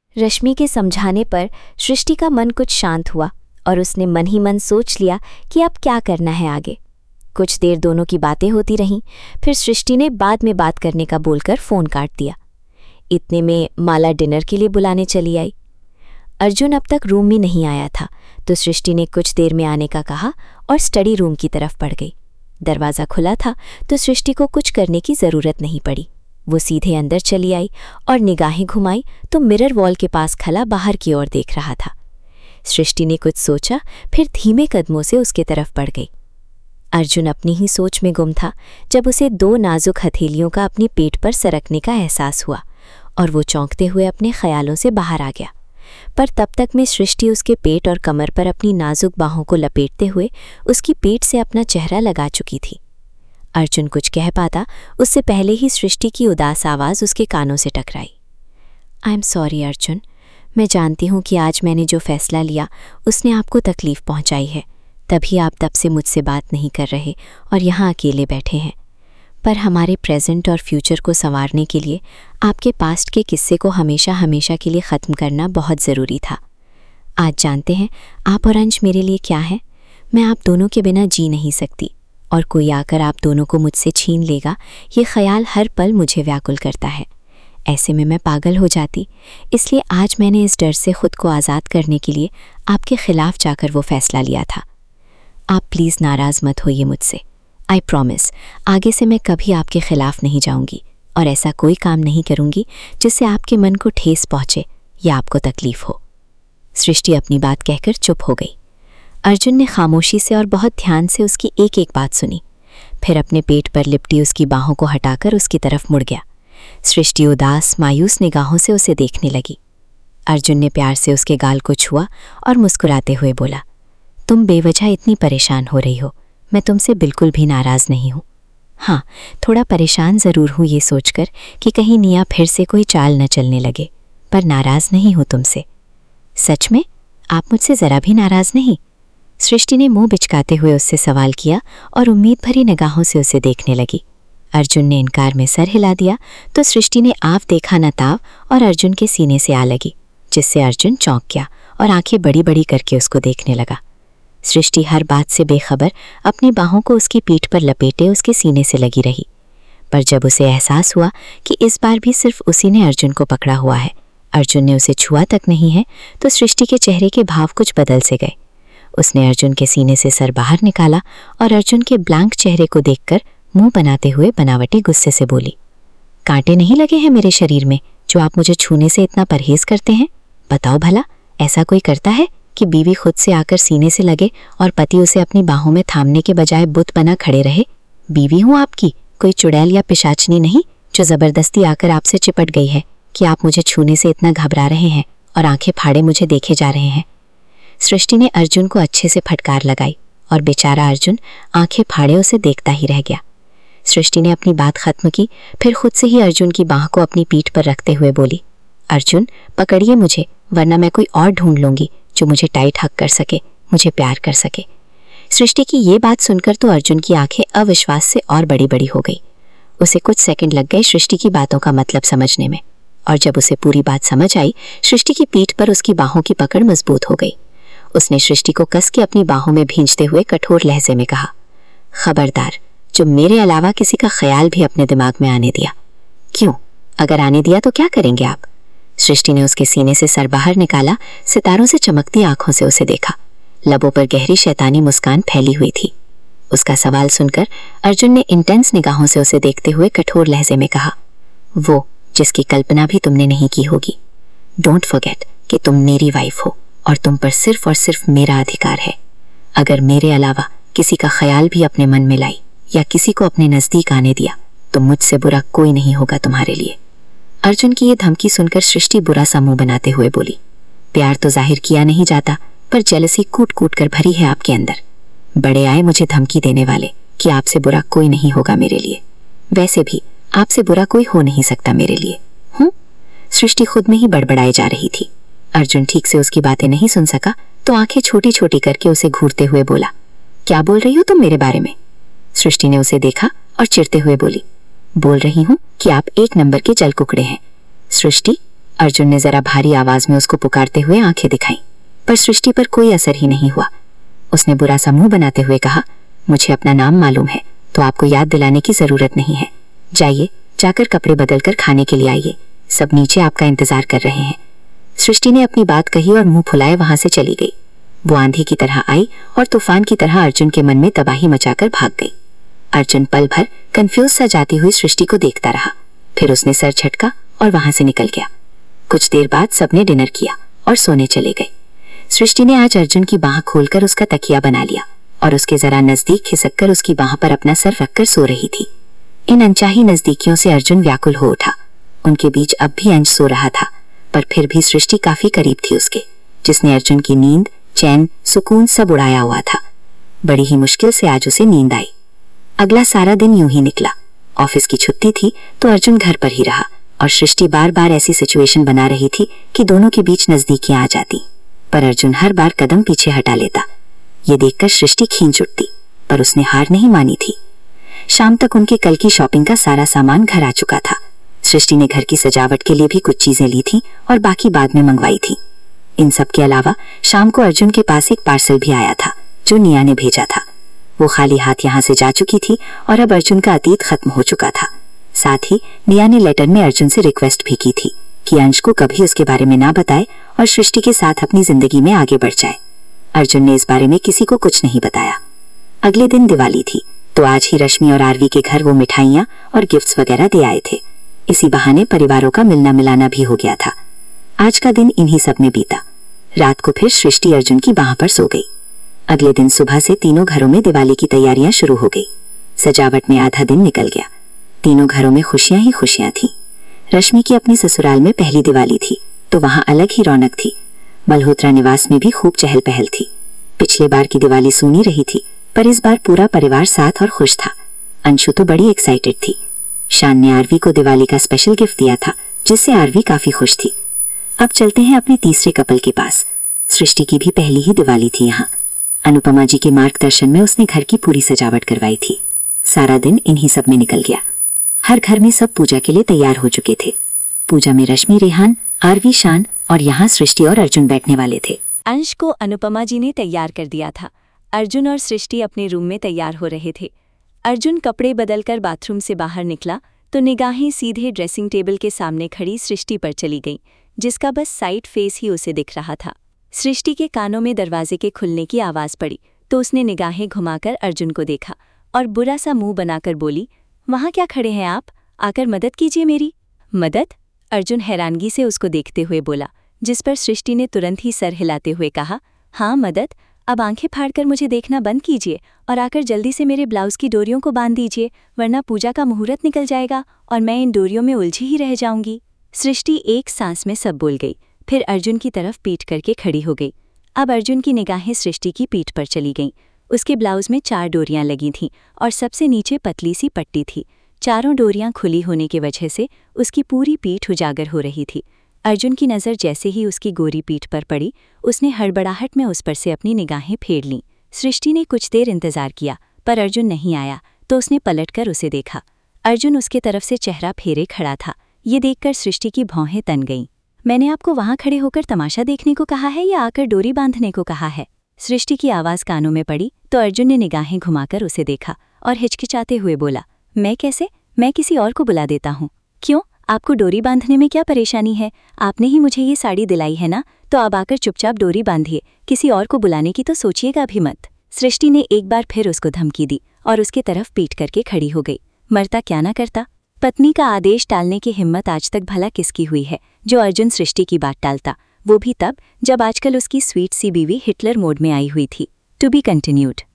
रश्मि के समझाने पर सृष्टि का मन कुछ शांत हुआ और उसने मन ही मन सोच लिया कि अब क्या करना है आगे। कुछ देर दोनों की बातें होती रहीं, फिर सृष्टि ने बाद में बात करने का बोलकर फ़ोन काट दिया। इतने में माला डिनर के लिए बुलाने चली आई। अर्जुन अब तक रूम में नहीं आया था, तो सृष्टि ने कुछ देर में आने का कहा और स्टडी रूम की तरफ बढ़ गई। दरवाज़ा खुला था तो सृष्टि को कुछ करने की ज़रूरत नहीं पड़ी। वो सीधे अंदर चली आई और निगाहें घुमाई तो मिरर वॉल के पास खड़ा बाहर की ओर देख रहा था। सृष्टि ने कुछ सोचा, फिर धीमे कदमों से उसके तरफ बढ़ गई। अर्जुन अपनी ही सोच में गुम था जब उसे दो नाजुक हथेलियों का अपने पेट पर सरकने का एहसास हुआ और वो चौंकते हुए अपने ख्यालों से बाहर आ गया। पर तब तक में सृष्टि उसके पेट और कमर पर अपनी नाजुक बाहों को लपेटते हुए उसकी पीठ से अपना चेहरा लगा चुकी थी। अर्जुन कुछ कह पाता उससे पहले ही सृष्टि की उदास आवाज़ उसके कानों से टकराई। आई एम सॉरी अर्जुन, मैं जानती हूँ कि आज मैंने जो फैसला लिया उसने आपको तकलीफ़ पहुँचाई है, तभी आप तब से मुझसे बात नहीं कर रहे और यहाँ अकेले बैठे हैं। पर हमारे प्रेजेंट और फ्यूचर को संवारने के लिए आपके पास्ट के किस्से को हमेशा हमेशा के लिए ख़त्म करना बहुत ज़रूरी था। आज जानते हैं आप और अंश मेरे लिए क्या है। मैं आप दोनों के बिना जी नहीं सकती और कोई आकर आप दोनों को मुझसे छीन लेगा, ये ख्याल हर पल मुझे व्याकुल करता है। ऐसे में मैं पागल हो जाती। इसलिए आज मैंने इस डर से खुद को आज़ाद करने के लिए आपके ख़िलाफ़ जाकर वो फ़ैसला लिया था। आप प्लीज़ नाराज़ मत होइए मुझसे। आई प्रॉमिस आगे से मैं कभी आपके ख़िलाफ़ नहीं जाऊंगी और ऐसा कोई काम नहीं करूंगी जिससे आपके मन को ठेस पहुंचे या आपको तकलीफ़ हो। सृष्टि अपनी बात कहकर चुप हो गई। अर्जुन ने खामोशी से और बहुत ध्यान से उसकी एक एक बात सुनी, फिर अपने पेट पर लिपटी उसकी बाहों को हटाकर उसकी तरफ मुड़ गया। सृष्टि उदास मायूस निगाहों से उसे देखने लगी। अर्जुन ने प्यार से उसके गाल को छुआ और मुस्कुराते हुए बोला, तुम बेवजह इतनी परेशान हो रही हो, मैं तुमसे बिल्कुल भी नाराज़ नहीं हूँ। हाँ, थोड़ा परेशान ज़रूर हूँ ये सोचकर कि कहीं निया फिर से कोई चाल न चलने लगे, पर नाराज़ नहीं हूँ तुमसे। सच में आप मुझसे ज़रा भी नाराज़ नहीं? सृष्टि ने मुंह बिचकाते हुए उससे सवाल किया और उम्मीद भरी निगाहों से उसे देखने लगी। अर्जुन ने इनकार में सर हिला दिया तो सृष्टि ने आव देखा न ताव और अर्जुन के सीने से आ लगी, जिससे अर्जुन चौंक गया और आंखें बड़ी बड़ी करके उसको देखने लगा। सृष्टि हर बात से बेखबर अपनी बाहों को उसकी पीठ पर लपेटे उसके सीने से लगी रही, पर जब उसे एहसास हुआ कि इस बार भी सिर्फ उसी ने अर्जुन को पकड़ा हुआ है, अर्जुन ने उसे छुआ तक नहीं है, तो सृष्टि के चेहरे के भाव कुछ बदल से गए। उसने अर्जुन के सीने से सर बाहर निकाला और अर्जुन के ब्लैंक चेहरे को देखकर मुंह बनाते हुए बनावटी गुस्से से बोली, कांटे नहीं लगे हैं मेरे शरीर में जो आप मुझे छूने से इतना परहेज करते हैं? बताओ भला, ऐसा कोई करता है कि बीवी खुद से आकर सीने से लगे और पति उसे अपनी बाहों में थामने के बजाय बुत बना खड़े रहे? बीवी हूँ आपकी, कोई चुड़ैल या पिशाचनी नहीं जो ज़बरदस्ती आकर आपसे चिपट गई है कि आप मुझे छूने से इतना घबरा रहे हैं और आंखें फाड़े मुझे देखे जा रहे हैं। सृष्टि ने अर्जुन को अच्छे से फटकार लगाई और बेचारा अर्जुन आंखें फाड़े उसे देखता ही रह गया। सृष्टि ने अपनी बात खत्म की, फिर खुद से ही अर्जुन की बाह को अपनी पीठ पर रखते हुए बोली, अर्जुन पकड़िए मुझे, वरना मैं कोई और ढूंढ लूंगी जो मुझे टाइट हक कर सके, मुझे प्यार कर सके। सृष्टि की ये बात सुनकर तो अर्जुन की आंखें अविश्वास से और बड़ी बड़ी हो गई। उसे कुछ सेकंड लग गए सृष्टि की बातों का मतलब समझने में, और जब उसे पूरी बात समझ आई, सृष्टि की पीठ पर उसकी बाहों की पकड़ मजबूत हो गई। उसने सृष्टि को कस के अपनी बाहों में भींचते हुए कठोर लहजे में कहा, खबरदार जो मेरे अलावा किसी का ख्याल भी अपने दिमाग में आने दिया। क्यों? अगर आने दिया तो क्या करेंगे आप? सृष्टि ने उसके सीने से सर बाहर निकाला, सितारों से चमकती आंखों से उसे देखा। लबों पर गहरी शैतानी मुस्कान फैली हुई थी। उसका सवाल सुनकर अर्जुन ने इंटेंस निगाहों से उसे देखते हुए कठोर लहजे में कहा, वो जिसकी कल्पना भी तुमने नहीं की होगी। डोंट फॉरगेट कि तुम मेरी वाइफ हो और तुम पर सिर्फ और सिर्फ मेरा अधिकार है। अगर मेरे अलावा किसी का ख्याल भी अपने मन में लाई या किसी को अपने नजदीक आने दिया तो मुझसे बुरा कोई नहीं होगा तुम्हारे लिए। अर्जुन की ये धमकी सुनकर सृष्टि बुरा सा मुंह बनाते हुए बोली, प्यार तो जाहिर किया नहीं जाता, पर जेलसी कूट कूट कर भरी है आपके अंदर। बड़े आए मुझे धमकी देने वाले कि आपसे बुरा कोई नहीं होगा मेरे लिए। वैसे भी आपसे बुरा कोई हो नहीं सकता मेरे लिए। सृष्टि खुद में ही बड़बड़ाई जा रही थी। अर्जुन ठीक से उसकी बातें नहीं सुन सका तो आंखें छोटी छोटी करके उसे घूरते हुए बोला, क्या बोल रही हो तुम मेरे बारे में? सृष्टि ने उसे देखा और चिढ़ते हुए बोली, बोल रही हूँ कि आप एक नंबर के जल कुकड़े हैं। सृष्टि, अर्जुन ने जरा भारी आवाज में उसको पुकारते हुए आंखें दिखाईं, पर सृष्टि पर कोई असर ही नहीं हुआ। उसने बुरा सा मुंह बनाते हुए कहा, मुझे अपना नाम मालूम है, तो आपको याद दिलाने की जरूरत नहीं है। जाइए, जाकर कपड़े बदलकर खाने के लिए आइए, सब नीचे आपका इंतजार कर रहे हैं। सृष्टि ने अपनी बात कही और मुंह फुलाए वहां से चली गई। वो आंधी की तरह आई और तूफान की तरह अर्जुन के मन में तबाही मचाकर भाग गई। अर्जुन पल भर कंफ्यूज सा जाती हुई सृष्टि को देखता रहा, फिर उसने सर झटका और वहां से निकल गया। कुछ देर बाद सबने डिनर किया और सोने चले गए। सृष्टि ने आज अर्जुन की बाह खोलकर उसका तकिया बना लिया और उसके जरा नजदीक खिसककर उसकी बाह पर अपना सर रखकर सो रही थी। इन अनचाही नजदीकियों से अर्जुन व्याकुल हो उठा। उनके बीच अब भी अंश सो रहा था, पर फिर भी सृष्टि काफी करीब थी उसके, जिसने अर्जुन की नींद, चैन, सुकून सब उड़ाया हुआ था। बड़ी ही मुश्किल से आज उसे नींद आई। अगला सारा दिन यूं ही निकला। ऑफिस की छुट्टी थी तो अर्जुन घर पर ही रहा और सृष्टि बार बार ऐसी सिचुएशन बना रही थी कि दोनों के बीच नजदीकियां आ जाती, पर अर्जुन हर बार कदम पीछे हटा लेता। ये देखकर सृष्टि खींच उठती, पर उसने हार नहीं मानी थी। शाम तक उनके कल की शॉपिंग का सारा सामान घर आ चुका था। सृष्टि ने घर की सजावट के लिए भी कुछ चीजें ली थी और बाकी बाद में मंगवाई थी। इन सब के अलावा शाम को अर्जुन के पास एक पार्सल भी आया था जो निया ने भेजा था। वो खाली हाथ यहाँ से जा चुकी थी और अब अर्जुन का अतीत खत्म हो चुका था। साथ ही निया ने लेटर में अर्जुन से रिक्वेस्ट भी की थी कि अंश को कभी उसके बारे में ना बताए और सृष्टि के साथ अपनी जिंदगी में आगे बढ़ जाए। अर्जुन ने इस बारे में किसी को कुछ नहीं बताया। अगले दिन दिवाली थी तो आज ही रश्मि और आरवी के घर वो मिठाइयाँ और गिफ्ट्स वगैरह दे आए थे। इसी बहाने परिवारों का मिलना मिलाना भी हो गया था। आज का दिन इन्हीं सब में बीता। रात को फिर सृष्टि अर्जुन की बाह पर सो गई। अगले दिन सुबह से तीनों घरों में दिवाली की तैयारियां शुरू हो गई। सजावट में आधा दिन निकल गया। तीनों घरों में खुशियां ही खुशियां थी। रश्मि की अपनी ससुराल में पहली दिवाली थी तो वहां अलग ही रौनक थी। मल्होत्रा निवास में भी खूब चहल पहल थी। पिछले बार की दिवाली सूनी रही थी, पर इस बार पूरा परिवार साथ और खुश था। अंशु तो बड़ी एक्साइटेड थी। शान ने आरवी को दिवाली का स्पेशल गिफ्ट दिया था, जिससे आरवी काफी खुश थी। अब चलते हैं अपने तीसरे कपल के पास। सृष्टि की भी पहली ही दिवाली थी यहाँ। अनुपमा जी के मार्गदर्शन में उसने घर की पूरी सजावट करवाई थी। सारा दिन इन्हीं सब में निकल गया। हर घर में सब पूजा के लिए तैयार हो चुके थे। पूजा में रश्मि, रेहान, आरवी, शान और यहाँ सृष्टि और अर्जुन बैठने वाले थे। अंश को अनुपमा जी ने तैयार कर दिया था। अर्जुन और सृष्टि अपने रूम में तैयार हो रहे थे। अर्जुन कपड़े बदलकर बाथरूम से बाहर निकला तो निगाहें सीधे ड्रेसिंग टेबल के सामने खड़ी सृष्टि पर चली गईं, जिसका बस साइड फेस ही उसे दिख रहा था। सृष्टि के कानों में दरवाजे के खुलने की आवाज़ पड़ी तो उसने निगाहें घुमाकर अर्जुन को देखा और बुरा सा मुंह बनाकर बोली, वहाँ क्या खड़े हैं आप? आकर मदद कीजिए मेरी। मदद? अर्जुन हैरानगी से उसको देखते हुए बोला, जिस पर सृष्टि ने तुरंत ही सर हिलाते हुए कहा, हाँ मदद, अब आंखें फाड़कर मुझे देखना बंद कीजिए और आकर जल्दी से मेरे ब्लाउज की डोरियों को बांध दीजिए, वरना पूजा का मुहूर्त निकल जाएगा और मैं इन डोरियों में उलझी ही रह जाऊंगी। सृष्टि एक सांस में सब बोल गई, फिर अर्जुन की तरफ पीठ करके खड़ी हो गई। अब अर्जुन की निगाहें सृष्टि की पीठ पर चली गईं। उसके ब्लाउज में 4 डोरियां लगी थीं और सबसे नीचे पतली सी पट्टी थी। चारों डोरियां खुली होने की वजह से उसकी पूरी पीठ उजागर हो रही थी। अर्जुन की नज़र जैसे ही उसकी गोरी पीठ पर पड़ी, उसने हड़बड़ाहट में उस पर से अपनी निगाहें फेर लीं। सृष्टि ने कुछ देर इंतजार किया, पर अर्जुन नहीं आया तो उसने पलटकर उसे देखा। अर्जुन उसके तरफ से चेहरा फेरे खड़ा था। ये देखकर सृष्टि की भौहें तन गईं। मैंने आपको वहां खड़े होकर तमाशा देखने को कहा है या आकर डोरी बांधने को कहा है? सृष्टि की आवाज़ कानों में पड़ी तो अर्जुन ने निगाहें घुमाकर उसे देखा और हिचकिचाते हुए बोला, मैं कैसे? मैं किसी और को बुला देता हूँ। क्यों? आपको डोरी बांधने में क्या परेशानी है? आपने ही मुझे ये साड़ी दिलाई है ना, तो अब आकर चुपचाप डोरी बांधिए। किसी और को बुलाने की तो सोचिएगा भी मत। सृष्टि ने एक बार फिर उसको धमकी दी और उसके तरफ पीट करके खड़ी हो गई। मरता क्या ना करता। पत्नी का आदेश टालने की हिम्मत आज तक भला किसकी हुई है जो अर्जुन सृष्टि की बात टालता, वो भी तब जब आजकल उसकी स्वीट सी बीवी हिटलर मोड में आई हुई थी। To be continued.